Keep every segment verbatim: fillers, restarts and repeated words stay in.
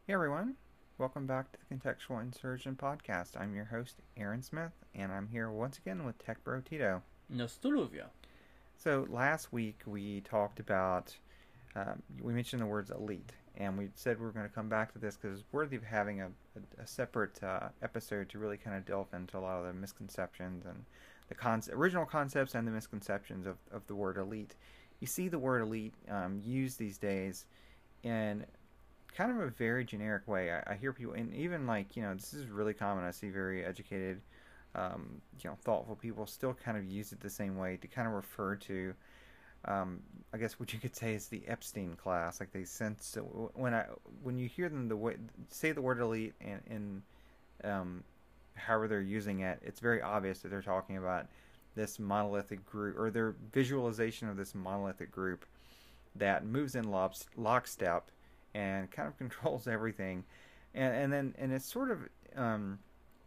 Hey everyone, welcome back to the Contextual Insurgent Podcast. I'm your host, Aaron Smith, and I'm here once again with Tech Bro Tito. Nostaluvia. So last week we talked about, um, we mentioned the words elite, and we said we are going to come back to this because it's worthy of having a, a, a separate uh, episode to really kind of delve into a lot of the misconceptions and the con- original concepts and the misconceptions of, of the word elite. You see the word elite um, used these days in kind of a very generic way. I, I hear people, and even like, you know, this is really common. I see very educated, um, you know, thoughtful people still kind of use it the same way to kind of refer to, um, I guess what you could say is the Epstein class. Like they sense so when I when you hear them the way say the word elite and in um, however they're using it, it's very obvious that they're talking about this monolithic group or their visualization of this monolithic group that moves in lockstep and kind of controls everything. And and then and it's sort of um,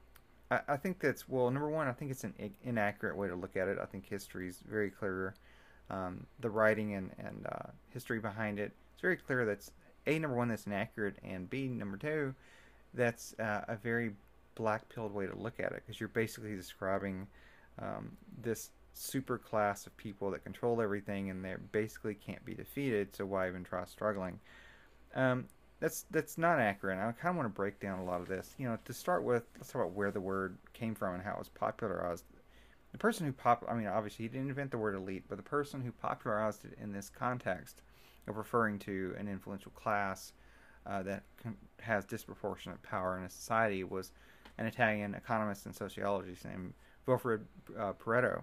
I, I think that's well number one I think it's an inaccurate way to look at it. I think history is very clear. Um, the writing and and uh, history behind it, it's very clear that's a number one that's inaccurate, and b number two that's uh, a very black pilled way to look at it because you're basically describing um, this super class of people that control everything and they basically can't be defeated. So why even try struggling? Um, that's that's not accurate. I kind of want to break down a lot of this. You know, to start with, let's talk about where the word came from and how it was popularized. The person who pop, I mean, obviously he didn't invent the word elite, but the person who popularized it in this context of referring to an influential class uh, that has disproportionate power in a society was an Italian economist and sociologist named Vilfredo uh, Pareto.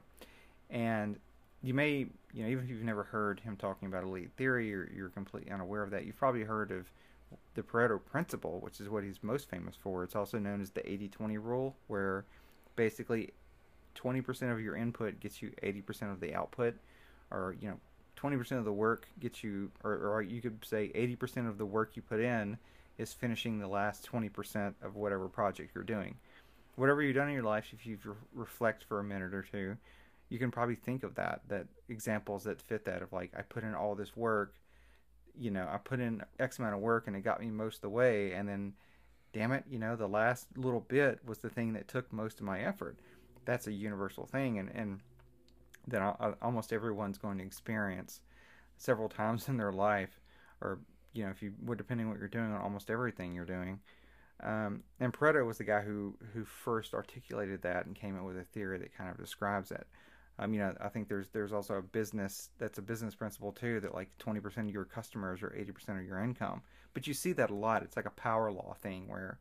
And you may, you know, even if you've never heard him talking about elite theory or you're completely unaware of that, you've probably heard of the Pareto principle, which is what he's most famous for. It's also known as the eighty twenty rule, where basically twenty percent of your input gets you eighty percent of the output, or, you know, twenty percent of the work gets you, or, or you could say eighty percent of the work you put in is finishing the last twenty percent of whatever project you're doing. Whatever you've done in your life, if you reflect for a minute or two, you can probably think of that that examples that fit that of like I put in all this work, you know, I put in X amount of work and it got me most of the way, and then damn it, you know, the last little bit was the thing that took most of my effort. That's a universal thing, and and that almost everyone's going to experience several times in their life, or, you know, if you would, depending on what you're doing, on almost everything you're doing. Um, and Pareto was the guy who who first articulated that and came up with a theory that kind of describes it. Um, you know, I think there's there's also a business that's a business principle too, that like twenty percent of your customers are eighty percent of your income. But you see that a lot. It's like a power law thing where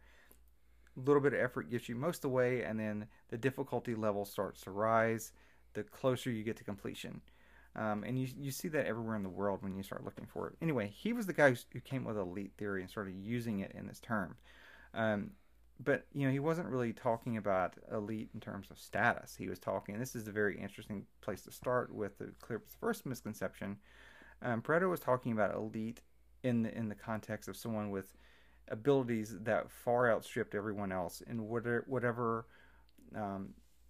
a little bit of effort gets you most of the way, and then the difficulty level starts to rise the closer you get to completion. Um, and you you see that everywhere in the world when you start looking for it. Anyway, he was the guy who came up with elite theory and started using it in this term. Um, but, you know, he wasn't really talking about elite in terms of status. He was talking, and this is a very interesting place to start with the clear first misconception. Um, Pareto was talking about elite in the in the context of someone with abilities that far outstripped everyone else in whatever whatever um,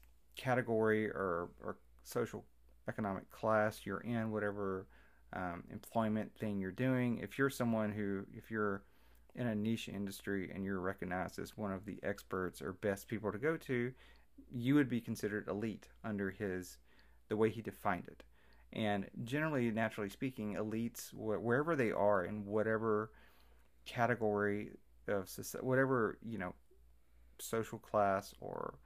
category or or social economic class you're in, whatever um, employment thing you're doing. If you're someone who, if you're in a niche industry and you're recognized as one of the experts or best people to go to, you would be considered elite under his the way he defined it. And generally, naturally speaking, elites, wherever they are in whatever category of society, whatever, you know, social class or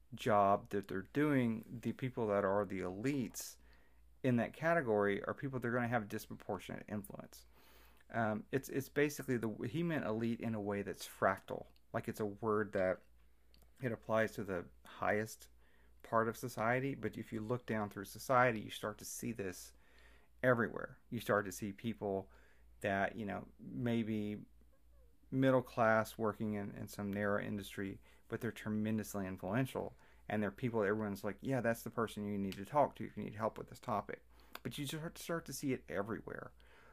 job that they're doing, the people that are the elites in that category are people that are going to have disproportionate influence. Um, it's it's basically the he meant elite in a way that's fractal, like it's a word that it applies to the highest part of society. But if you look down through society, you start to see this everywhere. You start to see people that, you know, maybe middle class working in, in some narrow industry, but they're tremendously influential. And they're people that everyone's like, yeah, that's the person you need to talk to if you need help with this topic. But you start to start to see it everywhere.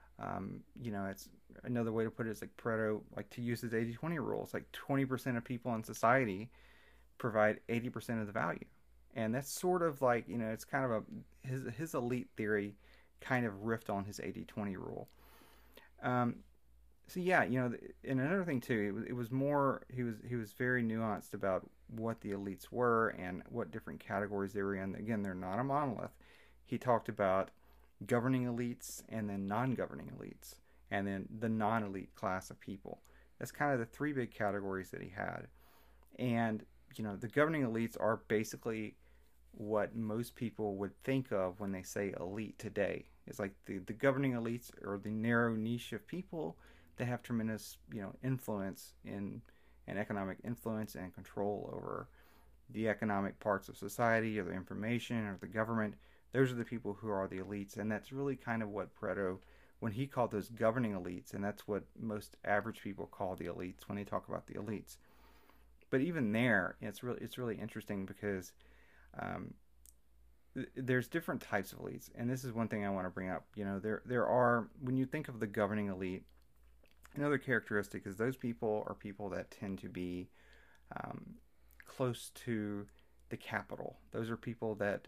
Um, you know, it's another way to put it is like Pareto, like to use his eighty twenty rule. It's like twenty percent of people in society provide eighty percent of the value. And that's sort of like, you know, it's kind of a, his, his elite theory kind of riffed on his eighty twenty rule. Um, So yeah, you know, and another thing too, it was, it was more he was he was very nuanced about what the elites were and what different categories they were in. Again, they're not a monolith. He talked about governing elites and then non-governing elites and then the non-elite class of people. That's kind of the three big categories that he had. And you know, the governing elites are basically what most people would think of when they say elite today. It's like the, the governing elites or the narrow niche of people that have tremendous, you know, influence in and economic influence and control over the economic parts of society or the information or the government. Those are the people who are the elites, and that's really kind of what Pareto, when he called those governing elites, and that's what most average people call the elites when they talk about the elites. But even there, it's really it's really interesting because um, there's different types of elites, and this is one thing I want to bring up. You know, there there are when you think of the governing elite, another characteristic is those people are people that tend to be um, close to the capital. Those are people that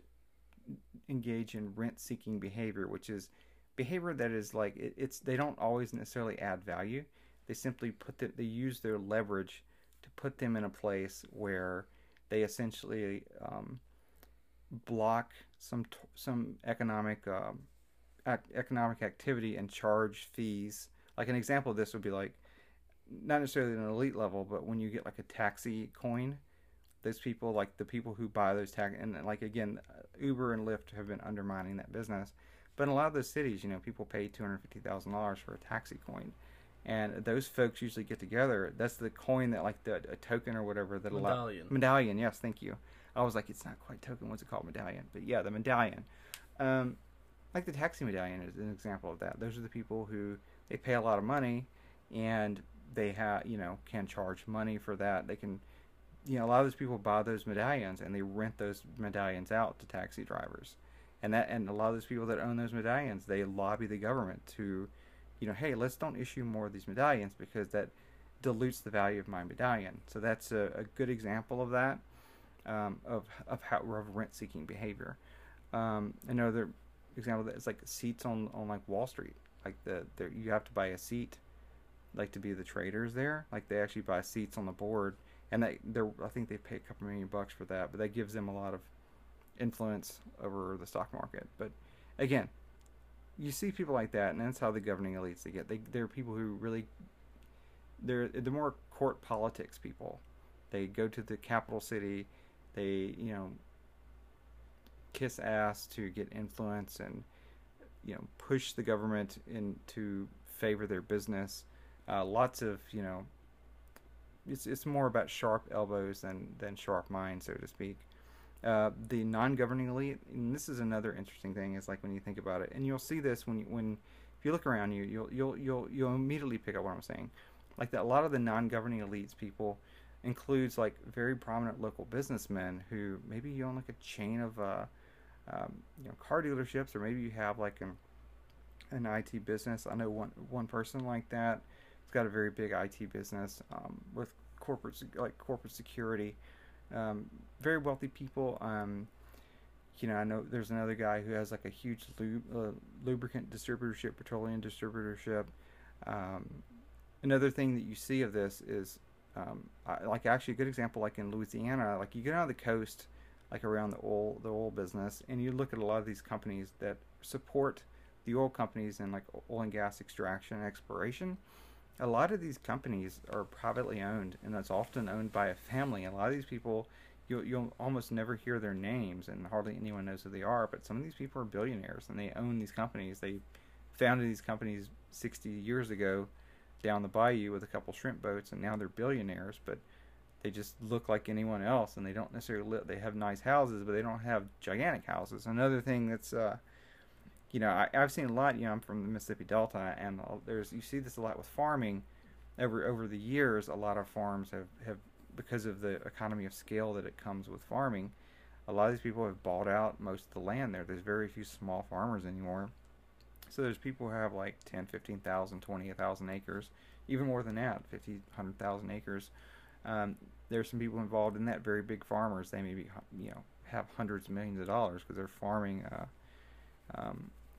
engage in rent-seeking behavior, which is behavior that is like it, it's they don't always necessarily add value. They simply put the, they use their leverage to put them in a place where they essentially um, block some some economic um, ac- economic activity and charge fees. Like an example of this would be like not necessarily an elite level, but when you get like a taxi coin, those people like the people who buy those tax and like again, Uber and Lyft have been undermining that business. But in a lot of those cities, you know, people pay two hundred fifty thousand dollars for a taxi coin, and those folks usually get together. That's the coin that like the a token or whatever that allow Medallion. medallion. Yes, thank you. I was like, it's not quite token. What's it called? Medallion. But yeah, the medallion. Um, like the taxi medallion is an example of that. Those are the people who they pay a lot of money, and they have you know can charge money for that. They can, you know, a lot of those people buy those medallions and they rent those medallions out to taxi drivers, and that and a lot of those people that own those medallions, they lobby the government to, you know, hey, let's don't issue more of these medallions because that dilutes the value of my medallion. So that's a, a good example of that, um, of of how of rent seeking behavior. Um, another example that is like seats on on like Wall Street. Like the, the you have to buy a seat, like to be the traders there. Like they actually buy seats on the board, and they they I think they pay a couple million bucks for that. But that gives them a lot of influence over the stock market. But again, you see people like that, and that's how the governing elites they get. They they're people who really they're the more court politics people. They go to the capital city. They you know kiss ass to get influence and you know push the government in to favor their business. Uh, lots of you know it's it's more about sharp elbows than than sharp minds, so to speak. Uh, the non-governing elite, and this is another interesting thing, is like when you think about it, and you'll see this when you, when if you look around you, you'll you'll you'll you'll immediately pick up what I'm saying. Like that, a lot of the non-governing elites people includes like very prominent local businessmen who maybe you own like a chain of uh, um, you know car dealerships, or maybe you have like an an I T business. I know one one person like that. He's got a very big I T business um, with corporate like corporate security. Um, very wealthy people. Um, you know, I know there's another guy who has like a huge lub- uh, lubricant distributorship, petroleum distributorship. Um, another thing that you see of this is um, I, like actually a good example, like in Louisiana, like you get out of the coast, like around the oil the oil business, and you look at a lot of these companies that support the oil companies in like oil and gas extraction and exploration. A lot of these companies are privately owned, and it's often owned by a family. A lot of these people, you'll, you'll almost never hear their names, and hardly anyone knows who they are. But some of these people are billionaires, and they own these companies. They founded these companies sixty years ago down the bayou with a couple shrimp boats, and now they're billionaires. But they just look like anyone else, and they don't necessarily live. They have nice houses, but they don't have gigantic houses. Another thing that's uh, you know, I, I've seen a lot. You know, I'm from the Mississippi Delta, and there's you see this a lot with farming. Over over the years, a lot of farms have, have because of the economy of scale that it comes with farming. A lot of these people have bought out most of the land there. There's very few small farmers anymore. So there's people who have like ten, fifteen thousand, twenty thousand acres, even more than that, fifty, one hundred thousand acres. Um, there's some people involved in that, very big farmers. They maybe you know have hundreds of millions of dollars because they're farming. Uh, um,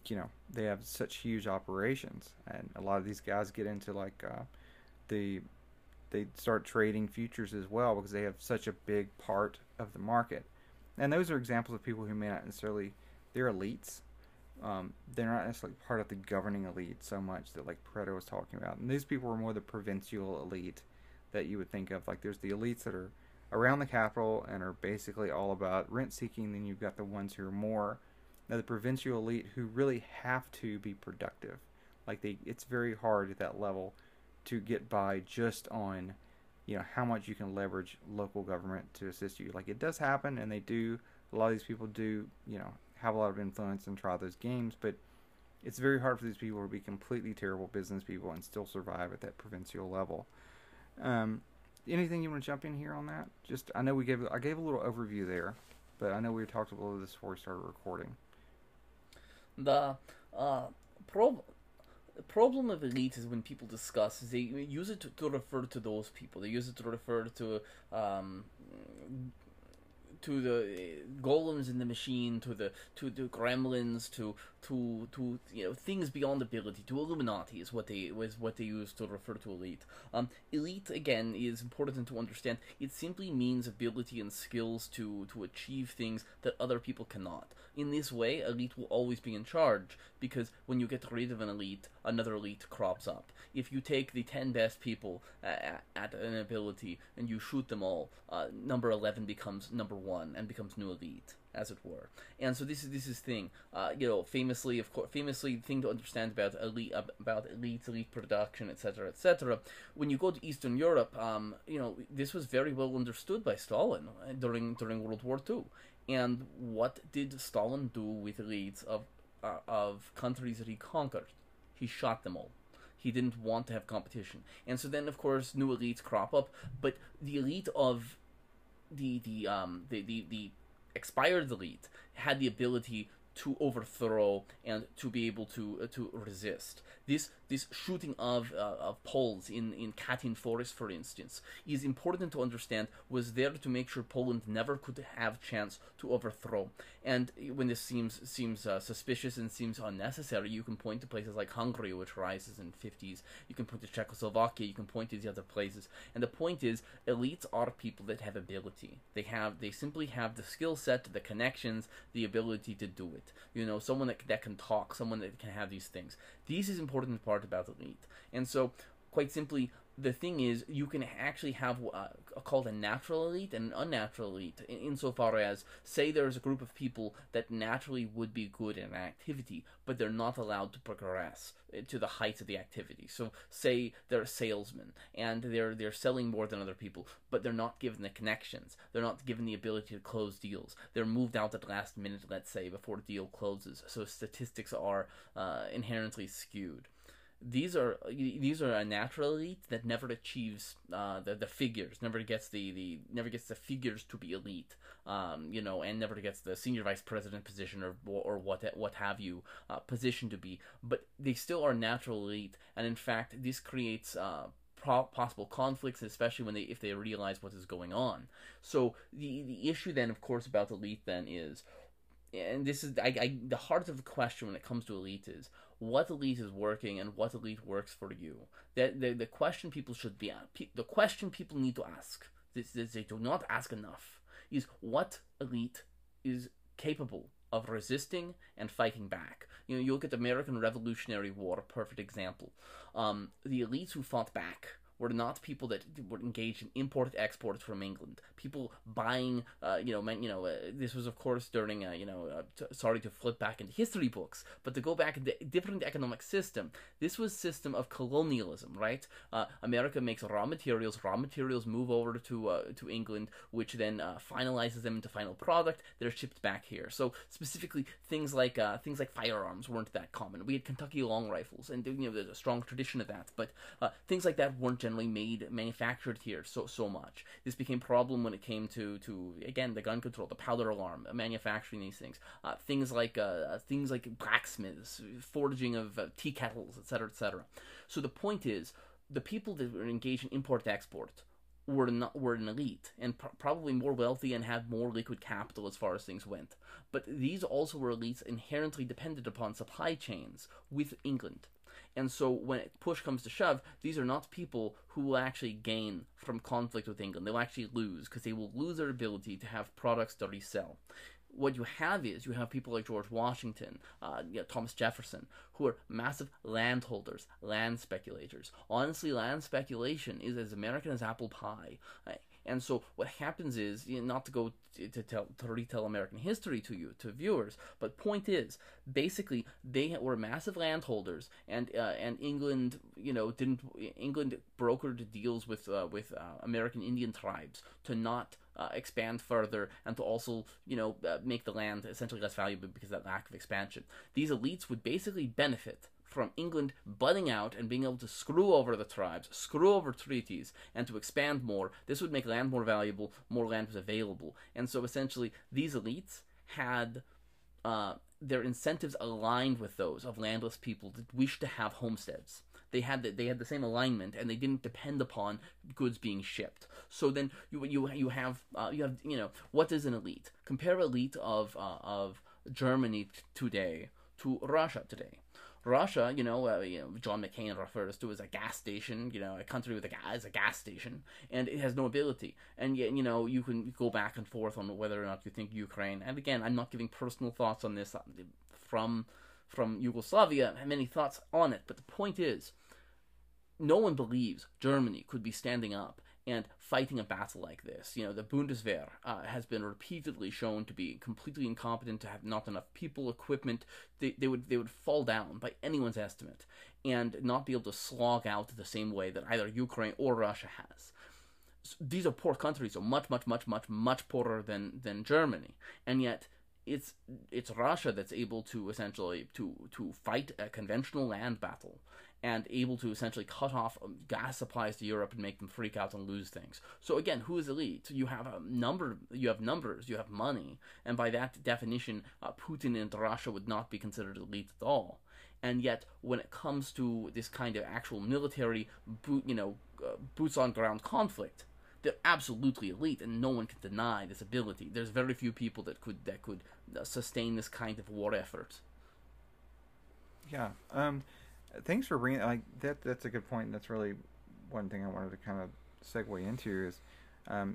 you know, they have such huge operations, and a lot of these guys get into like uh, the they start trading futures as well because they have such a big part of the market. And those are examples of people who may not necessarily they're elites. Um, they're not necessarily part of the governing elite so much that like Pareto was talking about. And these people are more the provincial elite that you would think of. Like there's the elites that are around the capital and are basically all about rent seeking. Then you've got the ones who are more now the provincial elite who really have to be productive. Like they, it's very hard at that level to get by just on, you know, how much you can leverage local government to assist you. Like it does happen, and they do. A lot of these people do, you know, have a lot of influence and try those games, but it's very hard for these people to be completely terrible business people and still survive at that provincial level. Um, anything you want to jump in here on that? Just I know we gave I gave a little overview there, but I know we talked a little of this before we started recording. The uh, prob- the problem of elite is when people discuss is they use it to, to refer to those people. They use it to refer to um, to the golems in the machine, to the to the gremlins, to to to you know things beyond ability. To Illuminati is what they was what they use to refer to elite. Um, elite again is important to understand. It simply means ability and skills to to achieve things that other people cannot. In this way, elite will always be in charge because when you get rid of an elite, another elite crops up. If you take the ten best people uh, at an ability and you shoot them all, uh, number eleven becomes number one and becomes new elite, as it were. And so this is this is thing, uh, you know, famously, of course, famously thing to understand about elite, about elites, elite production, et cetera, et cetera. When you go to Eastern Europe, um, you know, this was very well understood by Stalin during during World War Two. And what did Stalin do with elites of uh, of countries that he conquered? He shot them all. He didn't want to have competition, and so then, of course, new elites crop up. But the elite of the the um the the, the expired elite had the ability to overthrow and to be able to uh, to resist. This this shooting of uh, of Poles in in Katyn Forest, for instance, is important to understand. Was there to make sure Poland never could have chance to overthrow. And when this seems seems uh, suspicious and seems unnecessary, you can point to places like Hungary, which rises in fifties. You can point to Czechoslovakia. You can point to these other places. And the point is, elites are people that have ability. They have they simply have the skill set, the connections, the ability to do it. You know, someone that that can talk, someone that can have these things. This is important part about elite. And so, quite simply, the thing is, you can actually have uh, called a natural elite and an unnatural elite, in, insofar as, say there's a group of people that naturally would be good in an activity, but they're not allowed to progress to the heights of the activity. So, say they're a salesman, and they're they're selling more than other people, but they're not given the connections. They're not given the ability to close deals. They're moved out at the last minute, let's say, before the deal closes. So statistics are uh, inherently skewed. These are these are a natural elite that never achieves uh, the the figures, never gets the, the never gets the figures to be elite, um, you know, and never gets the senior vice president position or or what what have you uh, position to be. But they still are natural elite, and in fact, this creates uh, possible conflicts, especially when they if they realize what is going on. So the the issue then, of course, about elite then is. And this is I, I, the heart of the question when it comes to elite is what elite is working and what elite works for you. That the, the question people should be the question people need to ask. This, this they do not ask enough is what elite is capable of resisting and fighting back. You know, you look at the American Revolutionary War, a perfect example. Um, the elites who fought back were not people that were engaged in import-export from England. People buying, uh, you know, you know, uh, this was of course during, uh, you know, uh, t- sorry to flip back into history books, but to go back into a different economic system. This was system of colonialism, right? Uh, America makes raw materials. Raw materials move over to uh, to England, which then uh, finalizes them into final product. They're shipped back here. So specifically, things like uh, things like firearms weren't that common. We had Kentucky long rifles, and you know, there's a strong tradition of that. But uh, things like that weren't generally made manufactured here so so much. This became a problem when it came to to again the gun control, the powder alarm, manufacturing these things, uh, things like uh, things like blacksmiths, forging of uh, tea kettles, et cetera, et cetera. So the point is, the people that were engaged in import export were not were an elite and pr- probably more wealthy and had more liquid capital as far as things went. But these also were elites inherently dependent upon supply chains with England. And so when push comes to shove, these are not people who will actually gain from conflict with England. They'll actually lose because they will lose their ability to have products to resell. What you have is you have people like George Washington, uh, yeah, Thomas Jefferson, who are massive landholders, land speculators. Honestly, land speculation is as American as apple pie. Right? And so what happens is, you know, not to go to, to tell to retell American history to you to viewers, but point is, basically they were massive landholders, and uh, and England, you know, didn't England brokered deals with uh, with uh, American Indian tribes to not uh, expand further, and to also, you know, uh, make the land essentially less valuable because of that lack of expansion. These elites would basically benefit from England butting out and being able to screw over the tribes, screw over treaties, and to expand more. This would make land more valuable, more land was available. And so essentially, these elites had uh, their incentives aligned with those of landless people that wished to have homesteads. They had the, they had the same alignment, and they didn't depend upon goods being shipped. So then you you you have uh, you have you know, what is an elite? Compare elite of uh, of Germany t- today to Russia today. Russia, you know, uh, you know, John McCain refers to as a gas station, you know, a country with a gas, a gas station, and it has no ability. And yet, you know, you can go back and forth on whether or not you think Ukraine. And again, I'm not giving personal thoughts on this from from Yugoslavia. I have many thoughts on it, but the point is, no one believes Germany could be standing up and fighting a battle like this. You know, the Bundeswehr uh, has been repeatedly shown to be completely incompetent, to have not enough people, equipment. They, they would they would fall down by anyone's estimate, and not be able to slog out the same way that either Ukraine or Russia has. So these are poor countries, so much, much, much, much, much poorer than than Germany, and yet it's it's Russia that's able to essentially to to fight a conventional land battle, and able to essentially cut off gas supplies to Europe and make them freak out and lose things. So again, who is elite? You have a number, you have numbers, you have money, and by that definition, uh, Putin and Russia would not be considered elite at all. And yet, when it comes to this kind of actual military, boot, you know, uh, boots on ground conflict, they're absolutely elite, and no one can deny this ability. There's very few people that could that could uh, sustain this kind of war effort. Yeah. Um, thanks for bringing like that. That's a good point. And that's really one thing I wanted to kind of segue into is um,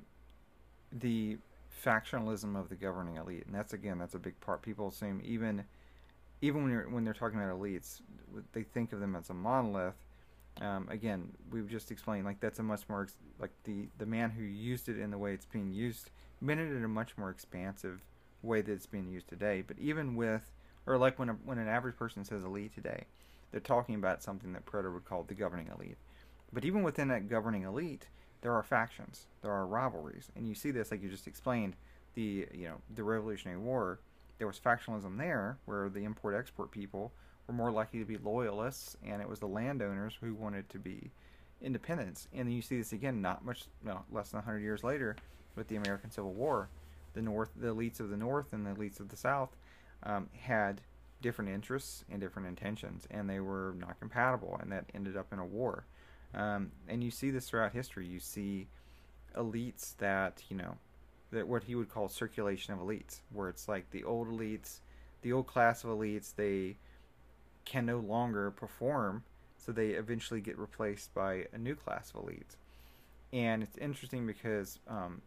the factionalism of the governing elite, and that's again that's a big part. People assume even even when you're when they're talking about elites, they think of them as a monolith. Um, again, we've just explained like that's a much more ex- like the the man who used it in the way it's being used meant it in a much more expansive way that it's being used today. But even with or like when a, when an average person says elite today, they're talking about something that Predator would call the governing elite. But even within that governing elite, there are factions, there are rivalries, and you see this like you just explained. The you know the Revolutionary War, there was factionalism there, where the import-export people were more likely to be loyalists, and it was the landowners who wanted to be independents. And then you see this again, not much, no, less than one hundred years later, with the American Civil War. The North, the elites of the North and the elites of the South um, had different interests and different intentions, and they were not compatible, and that ended up in a war. Um, and you see this throughout history. You see elites that, you know, that what he would call circulation of elites, where it's like the old elites, the old class of elites, they can no longer perform, so they eventually get replaced by a new class of elites. And it's interesting because um,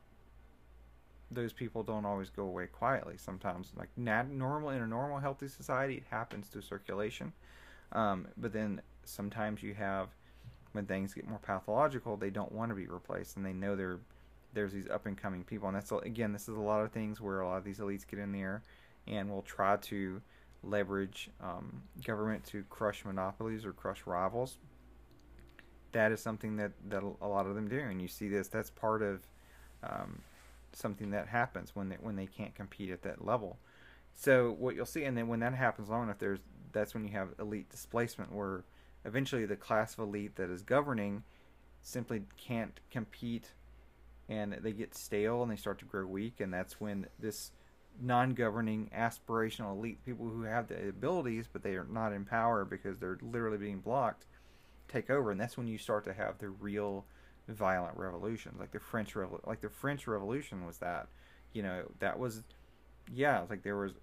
those people don't always go away quietly. Sometimes, like nat- normal in a normal healthy society, it happens through circulation. Um, but then sometimes you have when things get more pathological, they don't want to be replaced, and they know they're there's these up and coming people. And that's again, this is a lot of things where a lot of these elites get in there and will try to leverage um, government to crush monopolies or crush rivals. That is something that, that a lot of them do, and you see this. That's part of um, something that happens when they when they can't compete at that level. So what you'll see, and then when that happens long enough, there's that's when you have elite displacement, where eventually the class of elite that is governing simply can't compete, and they get stale and they start to grow weak, and that's when this non-governing aspirational elite people who have the abilities but they are not in power because they're literally being blocked take over, and that's when you start to have the real violent revolutions, like the French Revol- like the French Revolution was that, you know, that was, yeah, like there was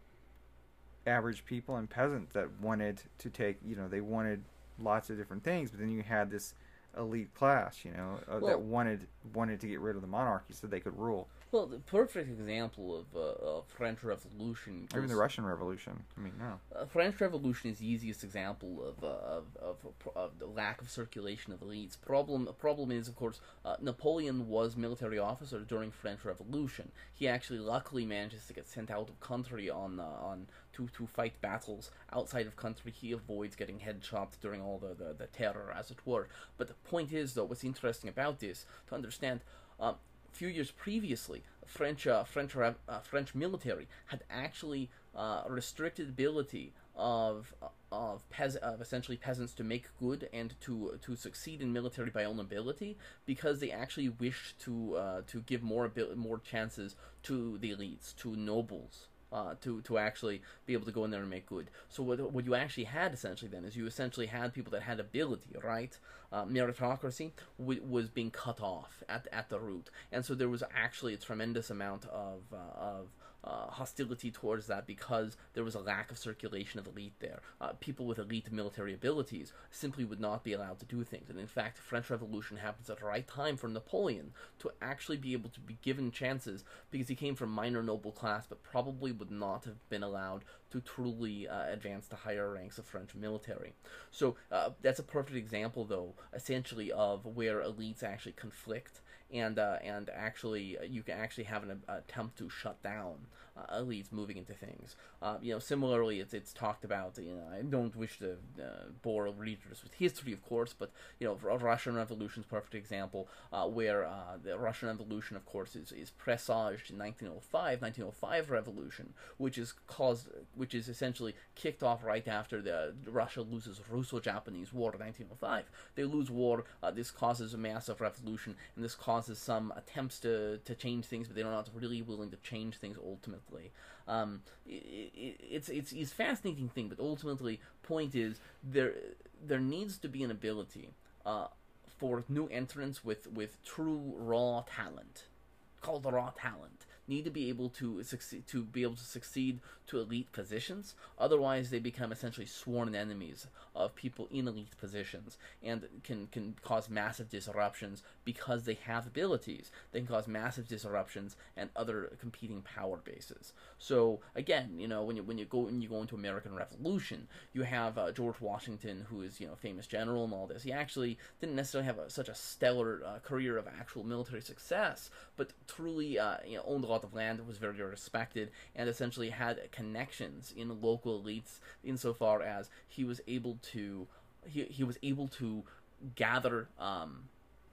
average people and peasants that wanted to take, you know, they wanted lots of different things, but then you had this elite class, you know, uh, that Well, wanted wanted to get rid of the monarchy so they could rule. well, the perfect example of uh, of French Revolution Even the goes. Russian Revolution. I mean, no. Uh, French Revolution is the easiest example of, uh, of, of, of the lack of circulation of elites. Problem problem is, of course, uh, Napoleon was military officer during French Revolution. He actually luckily manages to get sent out of country on uh, on to, to fight battles outside of country. He avoids getting head chopped during all the, the, the terror, as it were. But the point is, though, what's interesting about this, to understand, um, a few years previously, French uh, French uh, French military had actually uh, restricted ability of of, peas- of essentially peasants to make good and to to succeed in military by own ability, because they actually wished to uh, to give more abil- more chances to the elites, to nobles. Uh, to to actually be able to go in there and make good. So what what you actually had essentially then is you essentially had people that had ability, right? Uh, meritocracy w- was being cut off at at the root, and so there was actually a tremendous amount of uh, of uh, hostility towards that, because there was a lack of circulation of elite there. Uh, people with elite military abilities simply would not be allowed to do things, and in fact, the French Revolution happens at the right time for Napoleon to actually be able to be given chances, because he came from minor noble class, but probably would not have been allowed to truly uh, advance to higher ranks of French military. So uh, that's a perfect example, though, essentially of where elites actually conflict, and uh, and actually uh, you can actually have an uh, attempt to shut down uh, elites moving into things. Uh, you know, similarly, it's it's talked about. You know, I don't wish to uh, bore readers with history, of course, but you know, Russian Revolution is a perfect example, uh, where uh, the Russian Revolution, of course, is is presaged in nineteen oh five, nineteen oh five revolution, which is caused, which is essentially kicked off right after the Russia loses Russo-Japanese War in nineteen oh five. They lose war. Uh, this causes a massive revolution, and this causes some attempts to, to change things, but they're not really willing to change things ultimately. Um, it, it, it's it's it's a fascinating thing, but ultimately, point is there there needs to be an ability uh, for new entrants with with true raw talent, called raw talent, need to be able to succeed to be able to succeed to elite positions. Otherwise, they become essentially sworn enemies of people in elite positions, and can can cause massive disruptions because they have abilities. They can cause massive disruptions and other competing power bases. So again, you know, when you when you go when you go into American Revolution, you have uh, George Washington, who is, you know, famous general and all this. He actually didn't necessarily have a, such a stellar uh, career of actual military success, but truly uh, you know, owned a lot of land, was very respected, and essentially had connections in local elites insofar as he was able to he, he was able to gather um,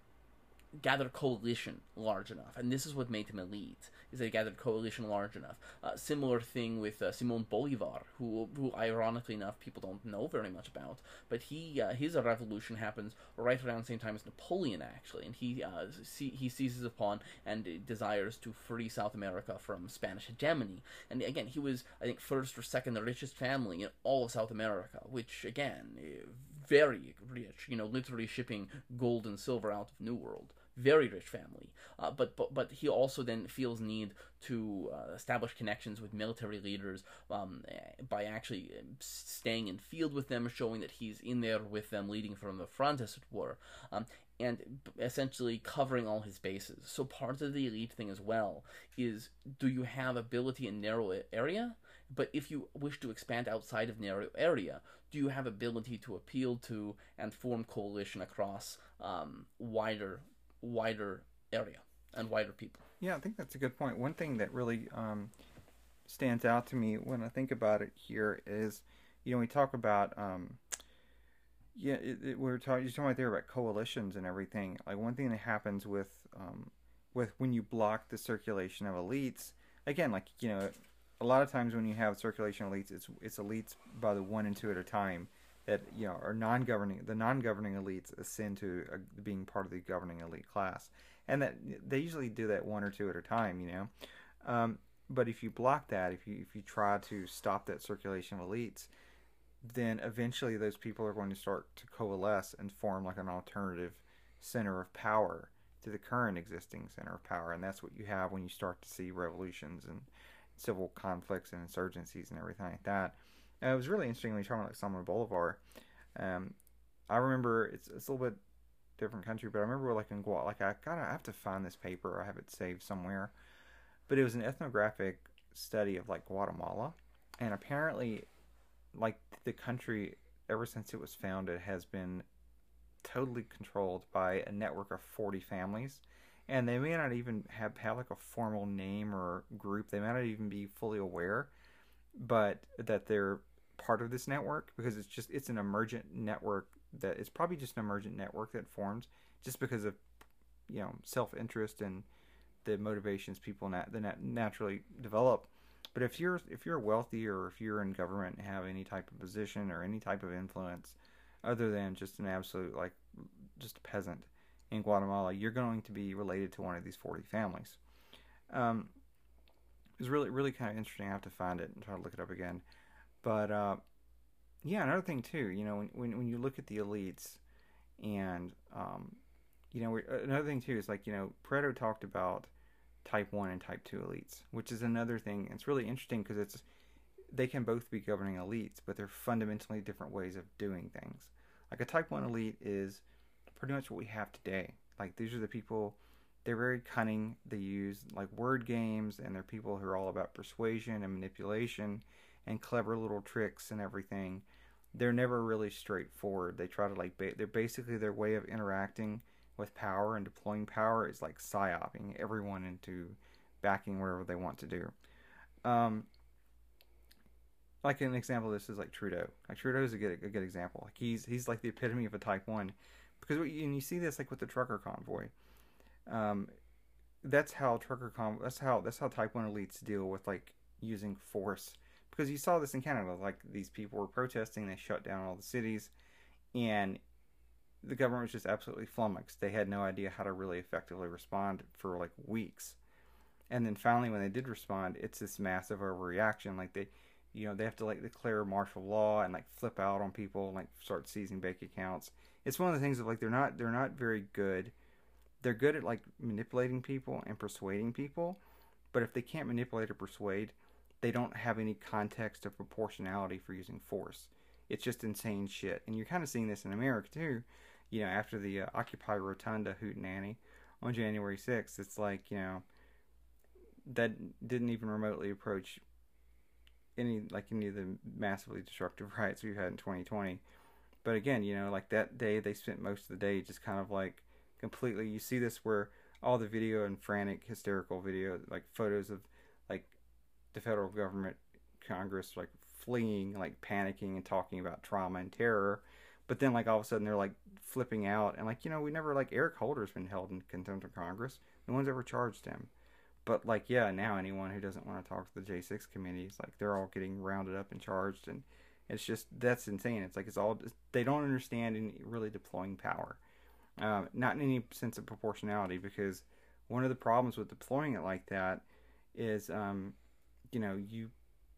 gather coalition large enough, and this is what made him elite. Is they gathered coalition large enough. Uh, similar thing with uh, Simon Bolivar, who, who ironically enough people don't know very much about, but he uh, his revolution happens right around the same time as Napoleon, actually, and he uh, see, he seizes upon and desires to free South America from Spanish hegemony. And again, he was, I think, first or second the richest family in all of South America, which again, very rich. You know, literally shipping gold and silver out of New World. Very rich family, uh, but but but he also then feels need to uh, establish connections with military leaders um, by actually staying in field with them, showing that he's in there with them, leading from the front, as it were, um, and essentially covering all his bases. So part of the elite thing as well is, do you have ability in narrow area? But if you wish to expand outside of narrow area, do you have ability to appeal to and form coalition across um, wider wider area and wider people? Yeah, I think that's a good point. One thing that really um, stands out to me when I think about it here is, you know, we talk about, um, yeah, it, it, we we're talking, you're talking right there about coalitions and everything. Like one thing that happens with, um, with when you block the circulation of elites, again, like, you know, a lot of times when you have circulation of elites, it's it's elites by the one and two at a time that, you know, are non-governing. The non-governing elites ascend to uh, being part of the governing elite class, and that they usually do that one or two at a time, you know. Um, but if you block that, if you if you try to stop that circulation of elites, then eventually those people are going to start to coalesce and form like an alternative center of power to the current existing center of power, and that's what you have when you start to see revolutions and civil conflicts and insurgencies and everything like that. Uh, it was really interesting when you're talking about like Salman Bolivar. Um, I remember it's it's a little bit different country, but I remember like in Guatemala, like I gotta I have to find this paper. I have it saved somewhere, but it was an ethnographic study of like Guatemala, and apparently, like the country ever since it was founded has been totally controlled by a network of forty families, and they may not even have, have like a formal name or group. They may not even be fully aware, but that they're part of this network because it's just it's an emergent network that it's probably just an emergent network that forms just because of you know self-interest and the motivations people nat- that naturally develop. But if you're if you're wealthy or if you're in government and have any type of position or any type of influence other than just an absolute like just a peasant in Guatemala, you're going to be related to one of these forty families. Um, it was really really kind of interesting. I have to find it and try to look it up again. But uh, yeah, another thing too, you know, when when, when you look at the elites and um, you know, another thing too is like you know, Pareto talked about type one and type two elites, which is another thing. It's really interesting because it's they can both be governing elites, but they're fundamentally different ways of doing things. Like a type one elite is pretty much what we have today. Like these are the people, they're very cunning. They use like word games, and they're people who are all about persuasion and manipulation and clever little tricks and everything. They're never really straightforward. They try to like, ba- they're basically their way of interacting with power and deploying power is like psyoping everyone into backing whatever they want to do. Um, like an example of this is like Trudeau. Like Trudeau is a good a good example. Like he's he's like the epitome of a type one, because what you, and you see this like with the trucker convoy. Um, that's how trucker con that's how that's how type one elites deal with like using force, because you saw this in Canada. Like these people were protesting, they shut down all the cities, and the government was just absolutely flummoxed. They had no idea how to really effectively respond for like weeks. And then finally when they did respond, it's this massive overreaction. Like they you know, they have to like declare martial law and like flip out on people and like start seizing bank accounts. It's one of the things of like they're not they're not very good. They're good at like manipulating people and persuading people, but if they can't manipulate or persuade, they don't have any context of proportionality for using force. It's just insane shit. And you're kind of seeing this in America too. You know, after the uh, Occupy Rotunda hootenanny on January sixth, it's like, you know, that didn't even remotely approach any like any of the massively destructive riots we've had in twenty twenty. But again, you know, like that day they spent most of the day just kind of like completely, you see this where all the video and frantic hysterical video, like photos of like the federal government, Congress, like fleeing, like panicking and talking about trauma and terror. But then like all of a sudden they're like flipping out and like, you know, we never, like Eric Holder's been held in contempt of Congress. No one's ever charged him. But like, yeah, now anyone who doesn't want to talk to the J six committees, like they're all getting rounded up and charged, and it's just that's insane. It's like it's all they don't understand in really deploying power, uh, not in any sense of proportionality. Because one of the problems with deploying it like that is, um, you know, you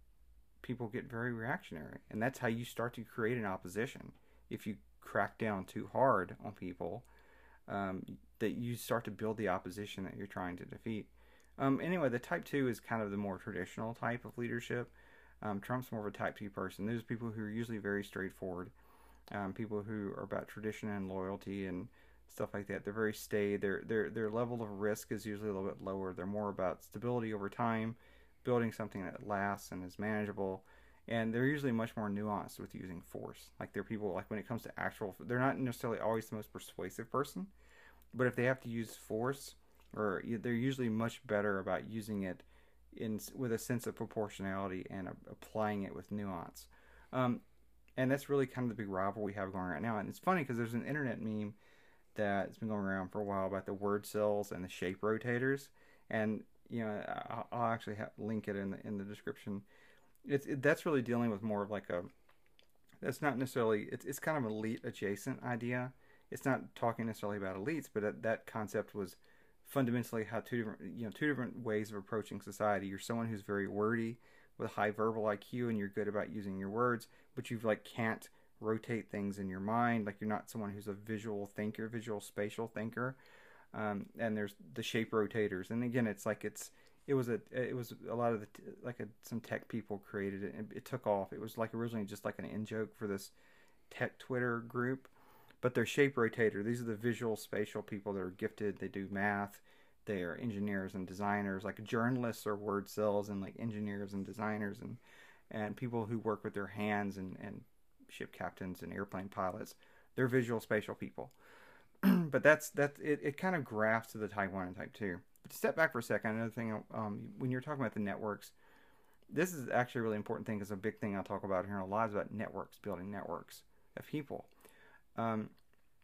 people get very reactionary, and that's how you start to create an opposition. If you crack down too hard on people, um, that you start to build the opposition that you're trying to defeat. Um, anyway, the type two is kind of the more traditional type of leadership. Um, Trump's more of a type two person. Those are people who are usually very straightforward. Um, people who are about tradition and loyalty and stuff like that. They're very staid. Their their their level of risk is usually a little bit lower. They're more about stability over time, building something that lasts and is manageable. And they're usually much more nuanced with using force. Like they're people like when it comes to actual, they're not necessarily always the most persuasive person, but if they have to use force, or they're usually much better about using it in with a sense of proportionality and uh, applying it with nuance. Um, and that's really kind of the big rival we have going right now. And it's funny because there's an internet meme that's been going around for a while about the word cells and the shape rotators. And you know, I'll, I'll actually have, link it in the in the description. It's it, that's really dealing with more of like a that's not necessarily it's it's kind of an elite adjacent idea. It's not talking necessarily about elites, but that, that concept was fundamentally how two different you know two different ways of approaching society. You're someone who's very wordy with high verbal I Q, and you're good about using your words, but you like can't rotate things in your mind. Like you're not someone who's a visual thinker, visual spatial thinker. Um, and there's the shape rotators, and again, it's like it's it was a it was a lot of the like a, some tech people created it, and it took off. It was like originally just like an in joke for this tech Twitter group, but they're shape rotator. These are the visual spatial people that are gifted. They do math. They are engineers and designers. Like journalists are word cells, and like engineers and designers, and and people who work with their hands, and and ship captains and airplane pilots. They're visual spatial people. But that's that. It, it kind of grafts to the Type One and Type Two. But to step back for a second, another thing, um, when you're talking about the networks, this is actually a really important thing because a big thing I talk about here in a lot is about networks, building networks of people. Um,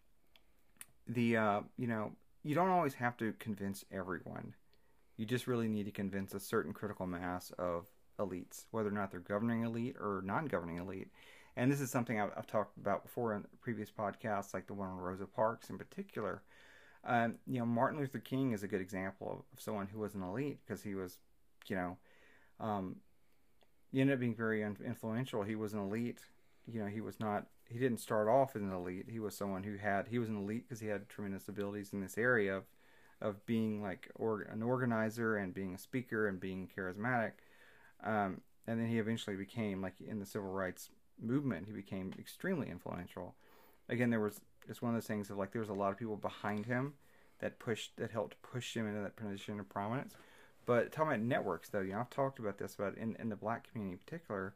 the uh, you know you don't always have to convince everyone. You just really need to convince a certain critical mass of elites, whether or not they're governing elite or non-governing elite. And this is something I've, I've talked about before in previous podcasts, like the one on Rosa Parks in particular. Um, you know, Martin Luther King is a good example of, of someone who was an elite because he was, you know, um, he ended up being very influential. He was an elite. You know, he was not, he didn't start off as an elite. He was someone who had, he was an elite because he had tremendous abilities in this area of, of being like or, an organizer and being a speaker and being charismatic. Um, and then he eventually became, like in the civil rights movement, he became extremely influential. Again, there was it's one of those things of like there was a lot of people behind him that pushed that helped push him into that position of prominence. But talking about networks, though, you know, I've talked about this about in, in the black community in particular,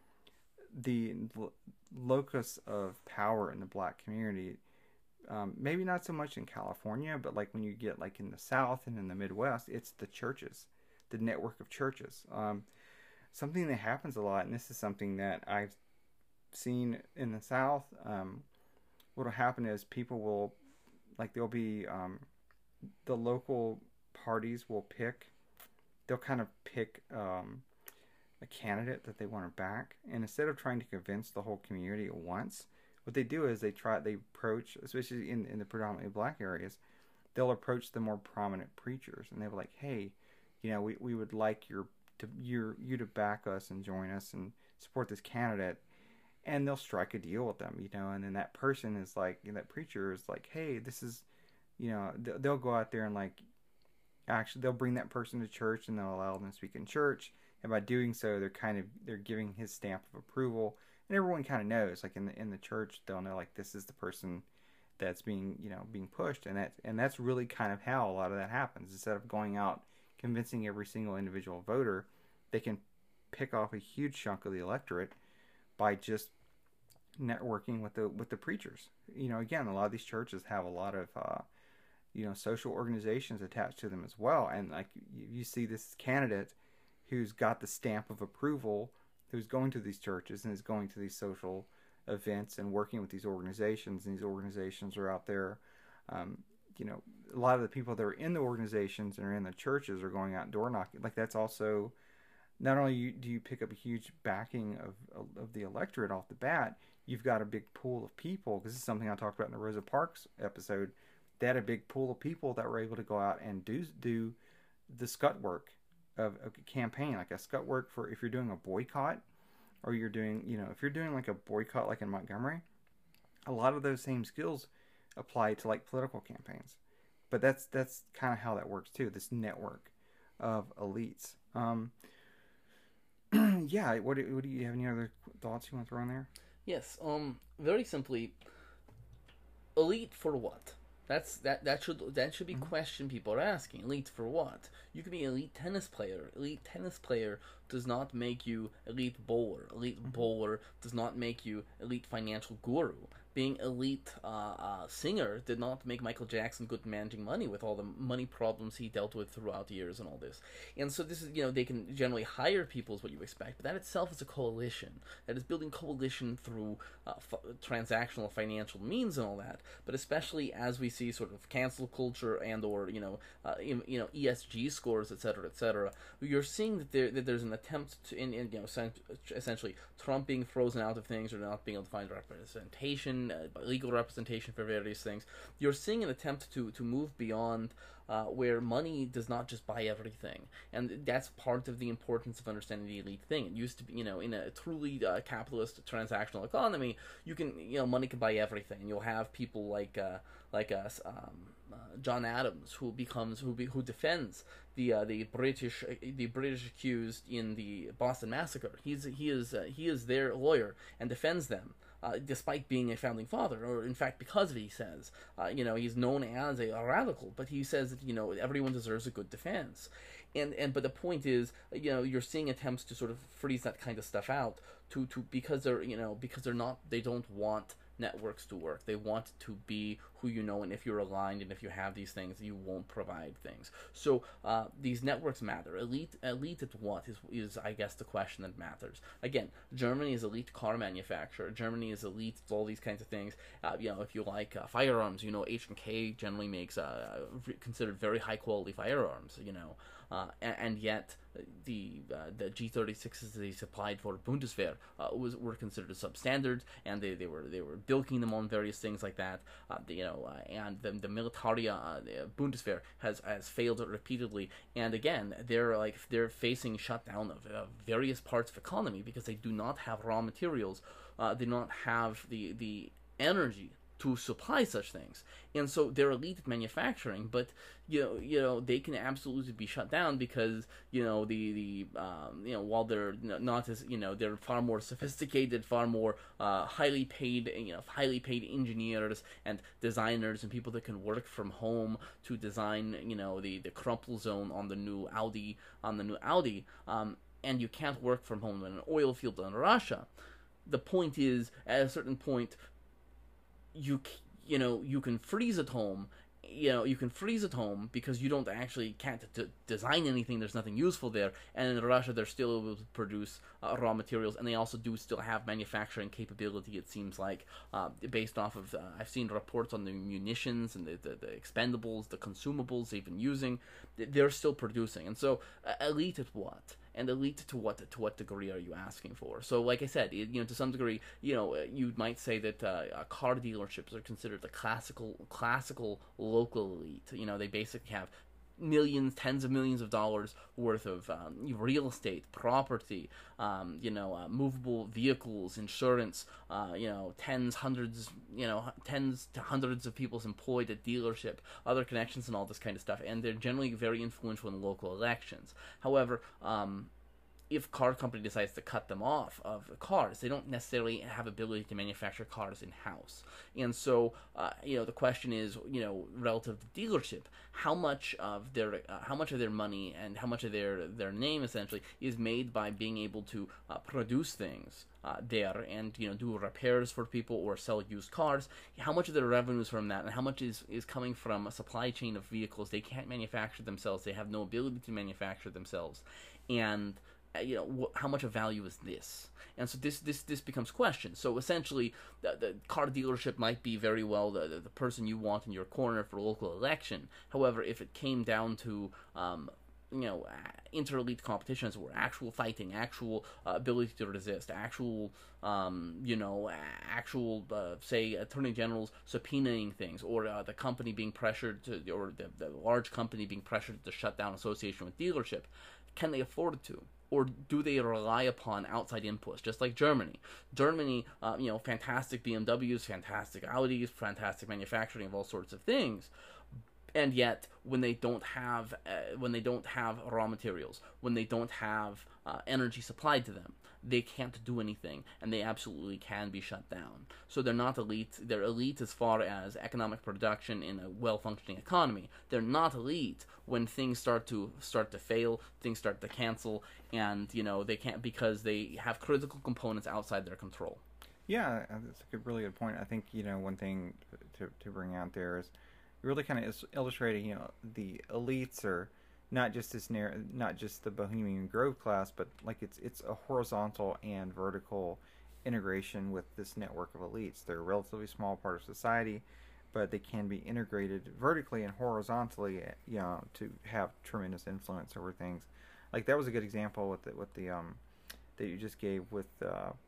the l- locus of power in the black community. Um, maybe not so much in California, but like when you get like in the South and in the Midwest, it's the churches, the network of churches. Um, something that happens a lot, and this is something that I've seen in the South. Um, what will happen is people will, like, there'll be um, the local parties will pick, they'll kind of pick um, a candidate that they want to back, and instead of trying to convince the whole community at once, what they do is they try, they approach, especially in, in the predominantly black areas, they'll approach the more prominent preachers, and they'll be like, hey, you know, we, we would like your to your you to back us and join us and support this candidate. And they'll strike a deal with them, you know, and then that person is like, you know, that preacher is like, hey, this is, you know, they'll go out there and like, actually, they'll bring that person to church and they'll allow them to speak in church. And by doing so, they're kind of, they're giving his stamp of approval. And everyone kind of knows, like in the, in the church, they'll know like, this is the person that's being, you know, being pushed. And that, and that's really kind of how a lot of that happens. Instead of going out convincing every single individual voter, they can pick off a huge chunk of the electorate by just networking with the with the preachers. You know, again, a lot of these churches have a lot of uh, you know social organizations attached to them as well. And like you, you see this candidate who's got the stamp of approval, who's going to these churches and is going to these social events and working with these organizations. And these organizations are out there. Um, you know, a lot of the people that are in the organizations and are in the churches are going out and door knocking. Like that's also. Not only do you pick up a huge backing of, of, of the electorate off the bat, you've got a big pool of people, because this is something I talked about in the Rosa Parks episode. They had a big pool of people that were able to go out and do do the scut work of a campaign, like a scut work for if you're doing a boycott, or you're doing, you know, if you're doing like a boycott like in Montgomery, a lot of those same skills apply to like political campaigns. But that's that's kind of how that works too, this network of elites. Um, yeah, what do, what do you have any other thoughts you want to throw in there? Yes, um, very simply, elite for what? That's that that should that should be mm-hmm. question people are asking. Elite for what? You can be an elite tennis player. Elite tennis player does not make you elite bowler. Elite mm-hmm. bowler does not make you elite financial guru. Being elite uh, uh, singer did not make Michael Jackson good managing money with all the money problems he dealt with throughout the years and all this. And so this is, you know, they can generally hire people is what you expect, but that itself is a coalition. That is building coalition through uh, f- transactional financial means and all that. But especially as we see sort of cancel culture and or, you know, uh, in, you know, E S G scores, et cetera, et cetera, you're seeing that there that there's an attempt to, in, in you know, essentially Trump being frozen out of things or not being able to find representation representation, uh, legal representation for various things. You're seeing an attempt to to move beyond uh, where money does not just buy everything, and that's part of the importance of understanding the elite thing. It used to be, you know, in a truly uh, capitalist transactional economy, you can, you know, money can buy everything. You'll have people like uh, like us, um, uh, John Adams, who becomes who be, who defends the uh, the British the British accused in the Boston Massacre. He's he is uh, he is their lawyer and defends them. Uh, despite being a founding father, or in fact because of it, he says, uh, you know, he's known as a, a radical, but he says that, you know, everyone deserves a good defense. And, and but the point is, you know, you're seeing attempts to sort of freeze that kind of stuff out to, to because they're, you know, because they're not, they don't want networks to work. They want to be who you know, and if you're aligned and if you have these things, you won't provide things. So uh, these networks matter. Elite, elite at what is is I guess the question that matters. Again, Germany is elite car manufacturer. Germany is elite all these kinds of things. Uh, you know, if you like uh, firearms, you know, H and K generally makes uh, considered very high quality firearms. You know. Uh, and, and yet, the uh, the G thirty-sixes they supplied for Bundeswehr uh, was were considered substandard, and they, they were they were bilking them on various things like that. Uh, the, you know, uh, and the the Militaria uh, the Bundeswehr has has failed repeatedly, and again they're like they're facing shutdown of uh, various parts of economy because they do not have raw materials, uh, they do not have the the energy to supply such things, and so they're elite at manufacturing, but you know, you know, they can absolutely be shut down because you know the the um, you know while they're not as you know they're far more sophisticated, far more uh, highly paid you know highly paid engineers and designers and people that can work from home to design you know the the crumple zone on the new Audi on the new Audi, um, and you can't work from home in an oil field in Russia. The point is, at a certain point, you you know you can freeze at home you know you can freeze at home because you don't actually can't d- design anything. There's nothing useful there, and in Russia they're still able to produce uh, raw materials, and they also do still have manufacturing capability, it seems like, uh, based off of uh, I've seen reports on the munitions and the, the, the expendables, the consumables they've been using. They're still producing, and so uh, elite at what? And elite to what to what degree are you asking for? So, like I said, you know, to some degree, you know, you might say that uh, car dealerships are considered the classical, classical local elite. You know, they basically have millions, tens of millions of dollars worth of um, real estate, property, um, you know, uh, movable vehicles, insurance, uh, you know, tens, hundreds, you know, tens to hundreds of people's employed at dealership, other connections and all this kind of stuff. And they're generally very influential in local elections. However, um, if car company decides to cut them off of cars, they don't necessarily have ability to manufacture cars in-house. And so, uh, you know, the question is, you know, relative to dealership, how much of their uh, how much of their money and how much of their their name essentially is made by being able to uh, produce things uh, there and, you know, do repairs for people or sell used cars. How much of their revenues from that, and how much is is coming from a supply chain of vehicles they can't manufacture themselves, they have no ability to manufacture themselves, and you know, wh- how much of value is this? And so this this this becomes question. So essentially, the, the car dealership might be very well the, the the person you want in your corner for a local election. However, if it came down to um, you know, inter-elite competitions where actual fighting, actual uh, ability to resist, actual, um, you know, actual, uh, say, attorney generals subpoenaing things, or uh, the company being pressured to, or the, the large company being pressured to shut down association with dealership, can they afford to? Or do they rely upon outside inputs, just like Germany? Germany, uh, you know, fantastic B M Ws, fantastic Audis, fantastic manufacturing of all sorts of things, and yet when they don't have uh, when they don't have raw materials, when they don't have uh, energy supplied to them, they can't do anything, and they absolutely can be shut down. So they're not elite. They're elite as far as economic production in a well-functioning economy. They're not elite when things start to start to fail, things start to cancel, and you know they can't because they have critical components outside their control. Yeah, that's a good, really good point. I think, you know, one thing to to bring out there is really kind of illustrating, you know, the elites are not just this narrow, not just the Bohemian Grove class, but like it's it's a horizontal and vertical integration with this network of elites. They're a relatively small part of society, but they can be integrated vertically and horizontally, you know, to have tremendous influence over things. Like that was a good example with the with the um that you just gave with uh,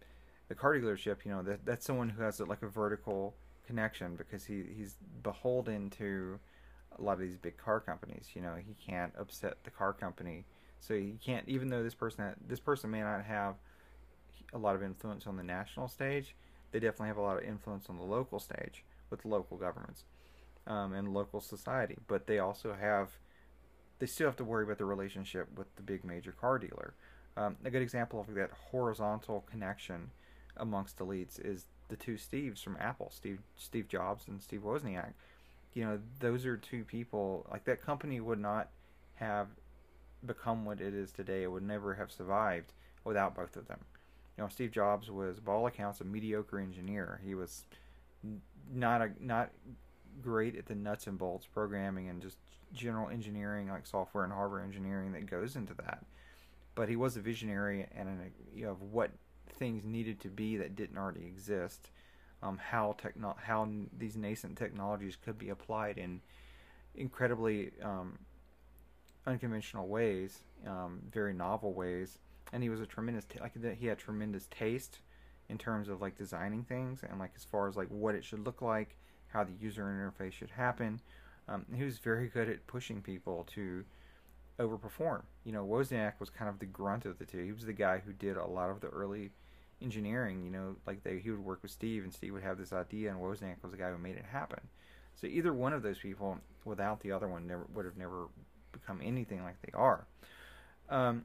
the car dealership, you know, that that's someone who has like a vertical connection because he he's beholden to a lot of these big car companies. You know, he can't upset the car company, so he can't. Even though this person this person may not have a lot of influence on the national stage, they definitely have a lot of influence on the local stage with local governments um, and local society. But they also have, they still have to worry about the relationship with the big major car dealer. Um, a good example of that horizontal connection amongst elites is the two Steves from Apple, Steve Steve Jobs and Steve Wozniak. You know, those are two people, like that company would not have become what it is today. It would never have survived without both of them. You know, Steve Jobs was, by all accounts, a mediocre engineer. He was not a not great at the nuts and bolts programming and just general engineering, like software and hardware engineering that goes into that. But he was a visionary and an, you know, of what things needed to be that didn't already exist. Um, how techno- how these nascent technologies could be applied in incredibly um, unconventional ways, um, very novel ways. And he was a tremendous t- like he had tremendous taste in terms of like designing things and like as far as like what it should look like, how the user interface should happen. Um, he was very good at pushing people to overperform. You know, Wozniak was kind of the grunt of the two. He was the guy who did a lot of the early engineering. You know, like they he would work with Steve, and Steve would have this idea, and Wozniak was the guy who made it happen. So either one of those people, without the other one, never would have never become anything like they are. Um,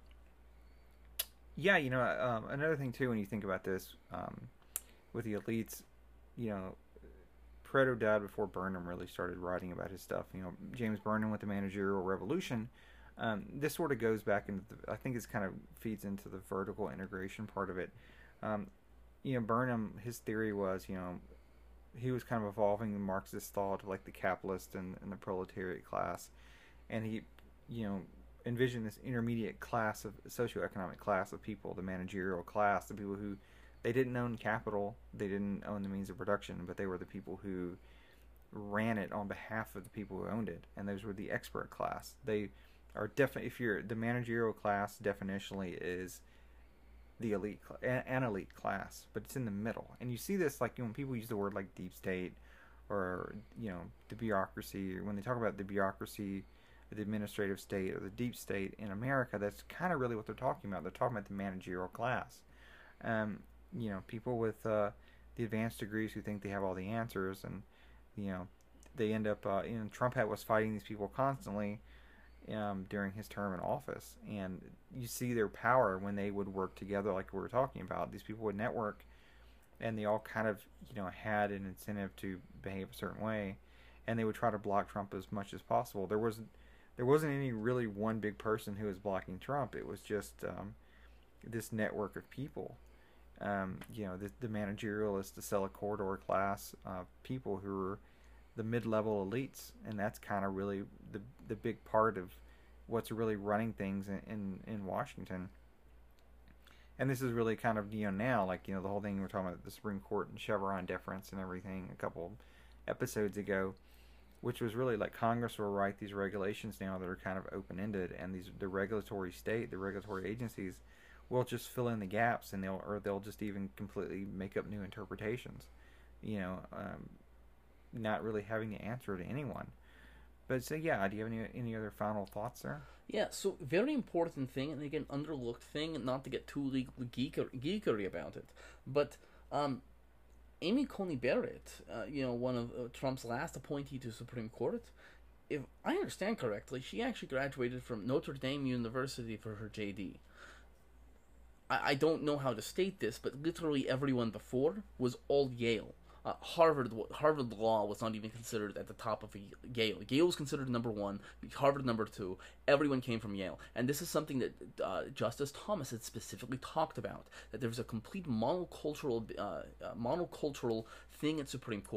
yeah, you know, um, another thing too, when you think about this, um, with the elites, you know, Pareto died before Burnham really started writing about his stuff. You know, James Burnham with the Managerial Revolution. Um, this sort of goes back into, the, I think it's kind of feeds into the vertical integration part of it. Um, you know, Burnham, his theory was, you know, he was kind of evolving the Marxist thought of like the capitalist and, and the proletariat class, and he, you know, envisioned this intermediate class of socioeconomic class of people, the managerial class, the people who they didn't own capital, they didn't own the means of production, but they were the people who ran it on behalf of the people who owned it, and those were the expert class. They are definitely, if you're the managerial class, definitionally is the elite, an elite class, but it's in the middle. And you see this like you know, when people use the word like deep state, or you know the bureaucracy, or when they talk about the bureaucracy, the administrative state, or the deep state in America, that's kind of really what they're talking about. They're talking about the managerial class. Um, you know, people with uh, the advanced degrees who think they have all the answers, and you know, they end up. Uh, you know, Trump had was fighting these people constantly um, during his term in office, and you see their power when they would work together, like we were talking about. These people would network, and they all kind of, you know, had an incentive to behave a certain way, and they would try to block Trump as much as possible. There was, there wasn't any really one big person who was blocking Trump. It was just um, this network of people. Um, you know, the, the managerialists, the Sella corridor class uh, people who were the mid-level elites, and that's kind of really the the big part of what's really running things in, in, in Washington. And this is really kind of, you know, now, like, you know, the whole thing we're talking about the Supreme Court and Chevron deference and everything a couple episodes ago, which was really like Congress will write these regulations now that are kind of open-ended, and these the regulatory state, the regulatory agencies will just fill in the gaps, and they'll or they'll just even completely make up new interpretations, you know, um, not really having to answer to anyone. But so yeah, do you have any any other final thoughts there? Yeah, so very important thing, and again, underlooked thing, not to get too legal geeker, geekery about it, but um, Amy Coney Barrett, uh, you know, one of uh, Trump's last appointee to Supreme Court, if I understand correctly, she actually graduated from Notre Dame University for her J D. I, I don't know how to state this, but literally everyone before was all Yale. Uh, Harvard Harvard Law was not even considered at the top of Yale. Yale was considered number one, Harvard number two. Everyone came from Yale. And this is something that uh, Justice Thomas had specifically talked about, that there was a complete monocultural, uh, uh, monocultural thing at Supreme Court.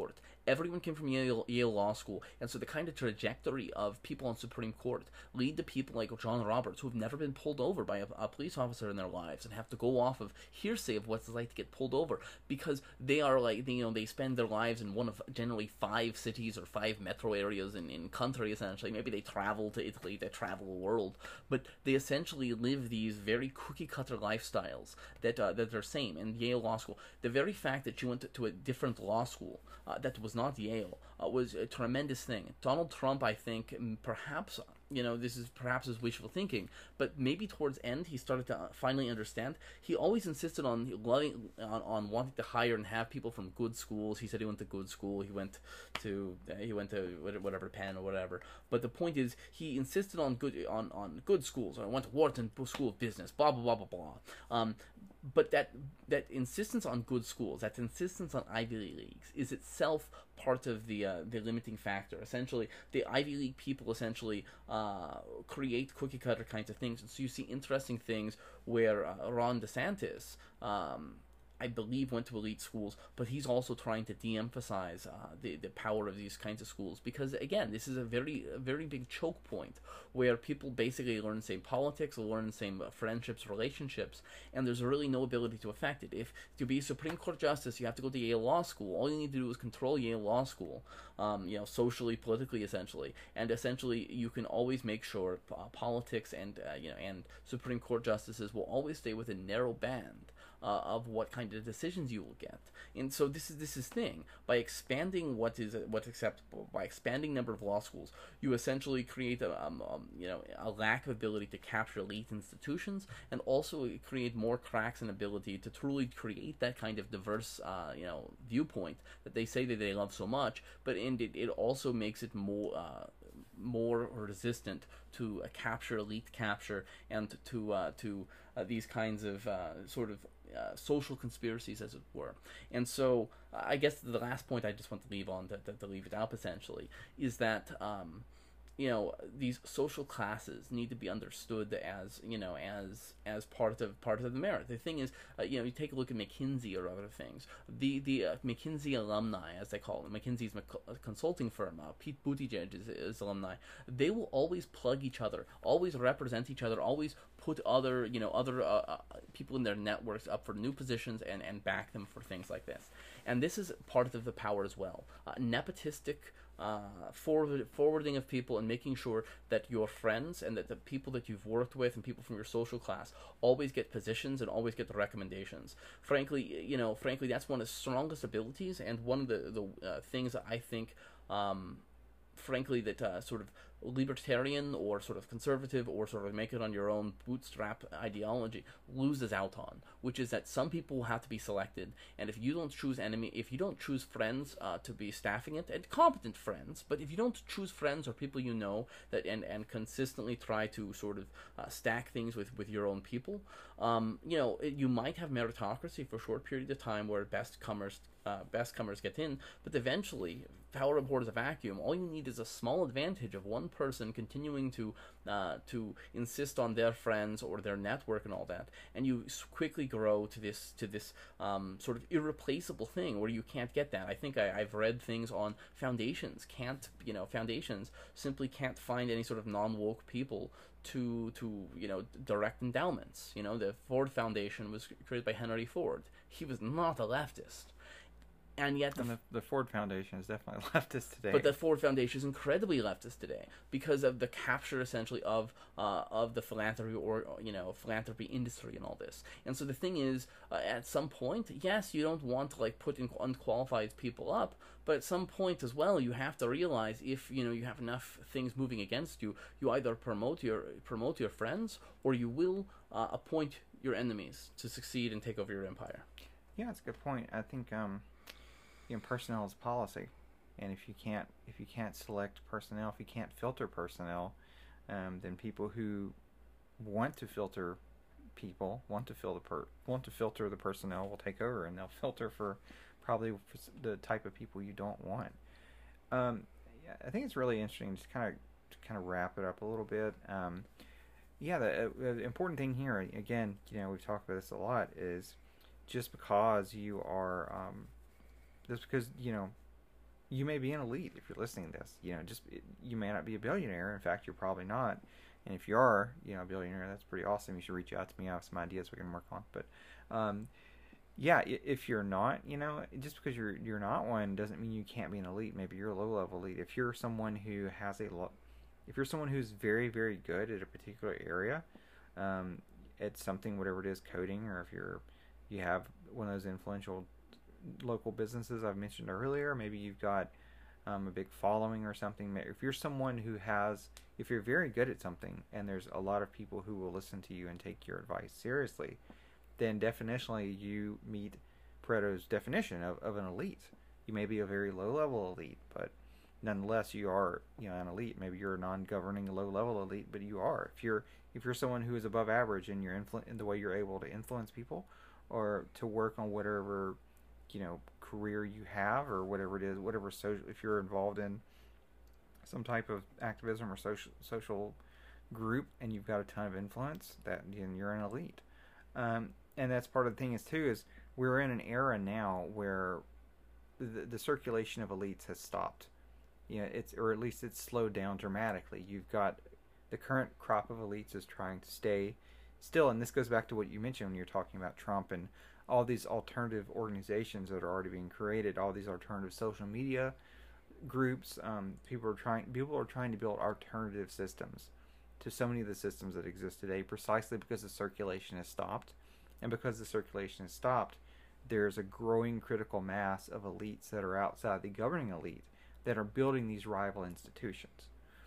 Everyone came from Yale, Yale Law School, and so the kind of trajectory of people on Supreme Court lead to people like John Roberts, who have never been pulled over by a, a police officer in their lives, and have to go off of hearsay of what it's like to get pulled over, because they are like, you know, they spend their lives in one of generally five cities or five metro areas in, in country, essentially. Maybe they travel to Italy, they travel the world, but they essentially live these very cookie-cutter lifestyles that, uh, that are same. In Yale Law School, the very fact that you went to, to a different law school uh, that was not Yale uh, was a tremendous thing. Donald Trump, I think, perhaps, you know, this is perhaps his wishful thinking, but maybe towards end he started to finally understand. He always insisted on loving, on, on wanting to hire and have people from good schools. He said he went to good school. He went to uh, he went to whatever Penn or whatever. But the point is, he insisted on good on, on good schools. I went to Wharton School of Business. Blah blah blah blah blah. Um, but that that insistence on good schools, that insistence on Ivy Leagues, is itself part of the uh, the limiting factor. Essentially, the Ivy League people essentially uh, create cookie cutter kinds of things, and so you see interesting things where uh, Ron DeSantis, um, I believe, went to elite schools, but he's also trying to de-emphasize uh, the the power of these kinds of schools, because again, this is a very a very big choke point where people basically learn the same politics, learn the same friendships, relationships, and there's really no ability to affect it. If to be a Supreme Court justice, you have to go to Yale Law School. All you need to do is control Yale Law School, um, you know, socially, politically, essentially, and essentially you can always make sure uh, politics and uh, you know and Supreme Court justices will always stay within a narrow band Uh, of what kind of decisions you will get. And so this is this is thing. By expanding what is what's acceptable, by expanding number of law schools, you essentially create a um, um, you know a lack of ability to capture elite institutions, and also create more cracks in ability to truly create that kind of diverse uh, you know viewpoint that they say that they love so much. But and it, it also makes it more uh, more resistant to uh, capture, elite capture, and to uh, to uh, these kinds of uh, sort of uh, social conspiracies, as it were. And so, uh, I guess the last point I just want to leave on, to, to, to leave it up essentially, is that um, you know these social classes need to be understood as you know as as part of part of the merit. The thing is, uh, you know, you take a look at McKinsey or other things. The the uh, McKinsey alumni, as they call them, McKinsey's a consulting firm. Uh, Pete Buttigieg is, is alumni. They will always plug each other, always represent each other, always put other you know other uh, uh, people in their networks up for new positions and and back them for things like this. And this is part of the power as well. Uh, nepotistic. Uh, forward, forwarding of people and making sure that your friends and that the people that you've worked with and people from your social class always get positions and always get the recommendations. Frankly, you know, frankly, that's one of the strongest abilities, and one of the, the uh, things that I think, um, frankly, that uh, sort of libertarian or sort of conservative or sort of make it on your own bootstrap ideology loses out on, which is that some people will have to be selected, and if you don't choose enemy, if you don't choose friends uh, to be staffing it, and competent friends, but if you don't choose friends or people you know that and, and consistently try to sort of uh, stack things with, with your own people, um, you know, it, you might have meritocracy for a short period of time where best comers uh, best comers get in, but eventually power abhors a vacuum. All you need is a small advantage of one person continuing to uh, to insist on their friends or their network and all that, and you quickly grow to this to this um, sort of irreplaceable thing where you can't get that. I think I, I've read things on foundations can't you know foundations simply can't find any sort of non-woke people to to you know direct endowments. You know, the Ford Foundation was created by Henry Ford. He was not a leftist. And yet, the, and the, the Ford Foundation is definitely leftist today. But the Ford Foundation is incredibly leftist today because of the capture, essentially, of uh, of the philanthropy or you know philanthropy industry and all this. And so the thing is, uh, at some point, yes, you don't want to like put in unqualified people up, but at some point as well, you have to realize if you know you have enough things moving against you, you either promote your promote your friends or you will uh, appoint your enemies to succeed and take over your empire. Yeah, that's a good point. I think. Um, You know, personnel is policy, and if you can't if you can't select personnel, if you can't filter personnel, um, then people who want to filter people, want to fill the per want to filter the personnel, will take over, and they'll filter for probably for the type of people you don't want. Um, yeah, I think it's really interesting. Just kind of to kind of wrap it up a little bit. Um, yeah, the, uh, the important thing here, again, you know, we've talked about this a lot, is just because you are um, Just because, you know, you may be an elite if you're listening to this. You know, just you may not be a billionaire. In fact, you're probably not. And if you are, you know, a billionaire, that's pretty awesome. You should reach out to me. I have some ideas we can work on. But, um, yeah, if you're not, you know, just because you're you're not one doesn't mean you can't be an elite. Maybe you're a low level elite. If you're someone who has a lot, if you're someone who's very very good at a particular area, um, at something, whatever it is, coding, or if you're you have one of those influential local businesses I've mentioned earlier, maybe you've got um, a big following or something. If you're someone who has, if you're very good at something and there's a lot of people who will listen to you and take your advice seriously, then definitionally you meet Pareto's definition of, of an elite. You may be a very low level elite, but nonetheless you are, you know, an elite. Maybe you're a non-governing low level elite, but you are. If you're if you're someone who is above average in your influ- in the way you're able to influence people or to work on whatever, you know, career you have or whatever it is, whatever social, if you're involved in some type of activism or social social group and you've got a ton of influence, that you know, you're an elite. Um, and that's part of the thing is too is we're in an era now where the, the circulation of elites has stopped. You know, it's or at least it's slowed down dramatically. You've got the current crop of elites is trying to stay still, and this goes back to what you mentioned when you're talking about Trump and all these alternative organizations that are already being created, all these alternative social media groups. Um, people are trying people are trying to build alternative systems to so many of the systems that exist today, precisely because the circulation has stopped. And because the circulation has stopped, there's a growing critical mass of elites that are outside the governing elite that are building these rival institutions.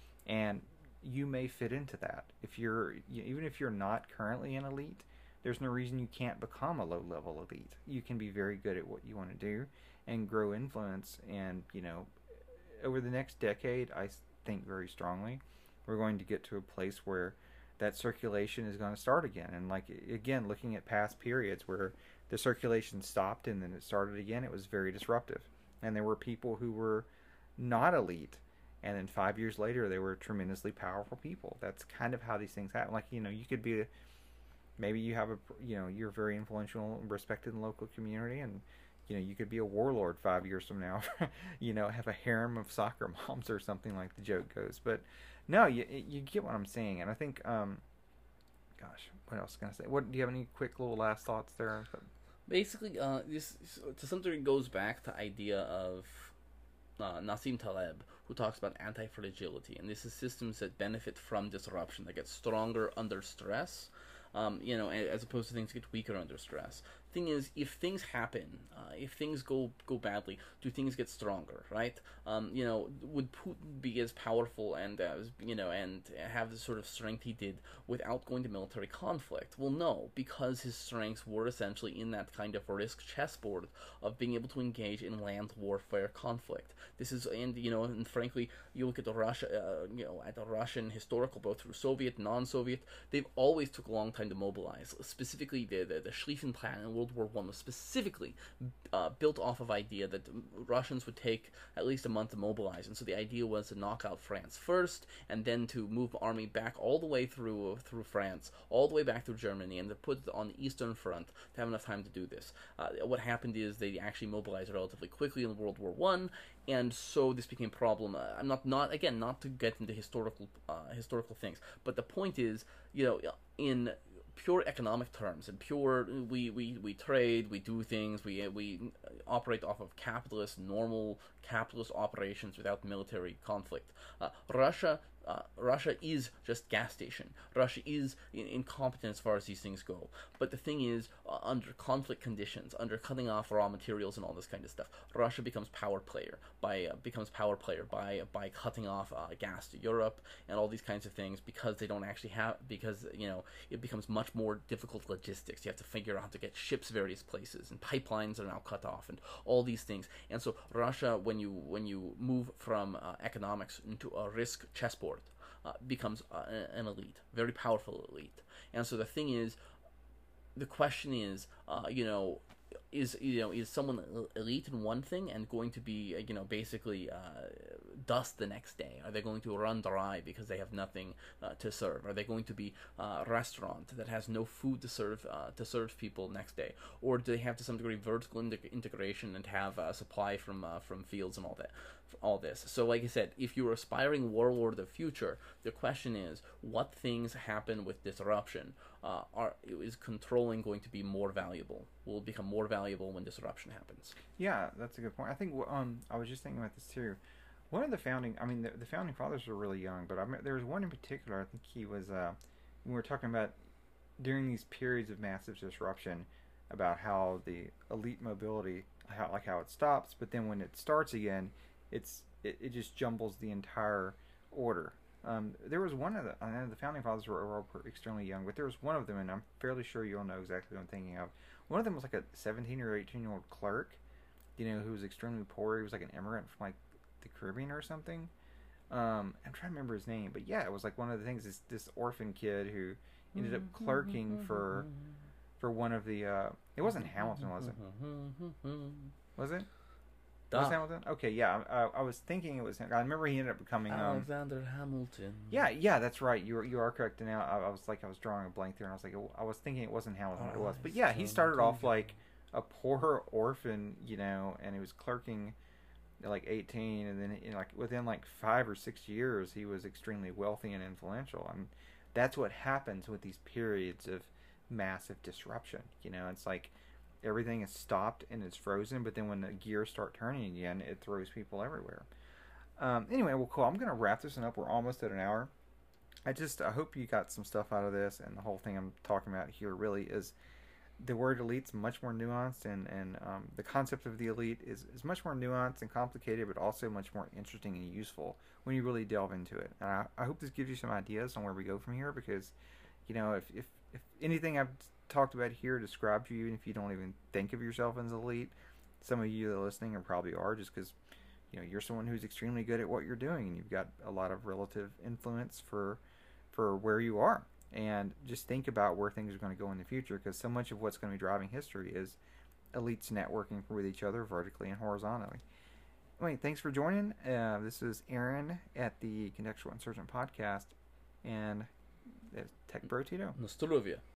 And you may fit into that. If you're, even if you're not currently an elite, there's no reason you can't become a low-level elite. You can be very good at what you want to do and grow influence. And, you know, over the next decade, I think very strongly, we're going to get to a place where that circulation is going to start again. And like, again, looking at past periods where the circulation stopped and then it started again, it was very disruptive. And there were people who were not elite, and then five years later they were tremendously powerful people. That's kind of how these things happen. Like, you know, you could be a, maybe you have a, you know, you're very influential and respected in the local community, and you know, you could be a warlord five years from now. You know, have a harem of soccer moms or something, like the joke goes. But no, you you get what I'm saying, and I think, um, gosh, what else can I say? What do you have any quick little last thoughts there? Basically, uh, this to some degree goes back to the idea of uh, Nassim Taleb, who talks about anti-fragility, and this is systems that benefit from disruption, that get stronger under stress. Um, you know, as opposed to things that get weaker under stress. Thing is, if things happen, uh, if things go go badly, do things get stronger, right? Um, you know, would Putin be as powerful and as you know and have the sort of strength he did without going to military conflict? Well, no, because his strengths were essentially in that kind of risk chessboard of being able to engage in land warfare conflict. This is, and you know, and frankly, you look at the Russia, uh, you know, at the Russian historical, both through Soviet, non-Soviet, they've always took a long time to mobilize. Specifically, the the, the Schlieffen Plan in World War One was specifically uh, built off of idea that the Russians would take at least a month to mobilize, and so the idea was to knock out France first, and then to move the army back all the way through through France, all the way back through Germany, and to put it on the Eastern Front to have enough time to do this. Uh, what happened is they actually mobilized relatively quickly in World War One, and so this became a problem. Uh, I'm not not again not to get into historical uh, historical things, but the point is, you know, in pure economic terms and pure we, we, we trade, we do things, we we operate off of capitalist, normal capitalist operations without military conflict. Uh, Russia uh, Russia is just gas station. Russia is in- incompetent as far as these things go. But the thing is, uh, under conflict conditions, under cutting off raw materials and all this kind of stuff, Russia becomes power player by uh, becomes power player by by cutting off uh, gas to Europe and all these kinds of things, because they don't actually have because you know it becomes much more difficult logistics. You have to figure out how to get ships various places, and pipelines are now cut off, and all these things. And so Russia, when you when you move from uh, economics into a risk chessboard, uh, becomes uh, an elite, very powerful elite. And so the thing is, the question is, uh, you know, is you know is someone elite in one thing and going to be uh, you know basically uh, dust the next day? Are they going to run dry because they have nothing uh, to serve? Are they going to be uh, a restaurant that has no food to serve uh, to serve people next day? Or do they have to some degree vertical integration and have a uh, supply from uh, from fields and all that? All this. So like I said, if you're aspiring warlord of the future, the question is, what things happen with disruption? Uh, are is controlling going to be more valuable? Will it become more valuable when disruption happens? Yeah, that's a good point. I think um, I was just thinking about this too. One of the founding, I mean, the, the founding fathers were really young, but I mean, there was one in particular. I think he was. Uh, when we were talking about during these periods of massive disruption, about how the elite mobility, how like how it stops, but then when it starts again, it's it, it just jumbles the entire order. Um, there was one of the, I know the founding fathers were, were extremely young, but there was one of them, and I'm fairly sure you'll know exactly what I'm thinking of. One of them was like a seventeen or eighteen year old clerk, you know, who was extremely poor. He was like an immigrant from like the Caribbean or something. Um, I'm trying to remember his name, but yeah, it was like one of the things. This this orphan kid who ended up clerking for for one of the. Uh, it wasn't Hamilton, was it? Was it? Was Hamilton? Okay, yeah. I, I was thinking it was him. I remember he ended up becoming um, Alexander Hamilton. Yeah, yeah, that's right. You are you are correct. Now I, I was like I was drawing a blank there, and I was like I was thinking it wasn't Hamilton, but it was. But yeah, he started off like a poor orphan, you know, and he was clerking at like eighteen, and then you know, like within like five or six years, he was extremely wealthy and influential. I mean, that's what happens with these periods of massive disruption. You know, it's like everything is stopped and it's frozen, but then when the gears start turning again, it throws people everywhere. Um, anyway, well, cool. I'm going to wrap this one up. We're almost at an hour. I just I hope you got some stuff out of this, and the whole thing I'm talking about here really is the word elite's much more nuanced, and, and um, the concept of the elite is, is much more nuanced and complicated, but also much more interesting and useful when you really delve into it. And I, I hope this gives you some ideas on where we go from here, because, you know, if, if, if anything I've talked about here describes you, even if you don't even think of yourself as elite, some of you that are listening are probably are, just because, you know, you're someone who's extremely good at what you're doing, and you've got a lot of relative influence for for where you are. And just think about where things are going to go in the future, because so much of what's going to be driving history is elites networking with each other vertically and horizontally. Anyway, thanks for joining. Uh, this is Aaron at the Contextual Insurgent Podcast, and Tech Bro Tito. Nostrovia.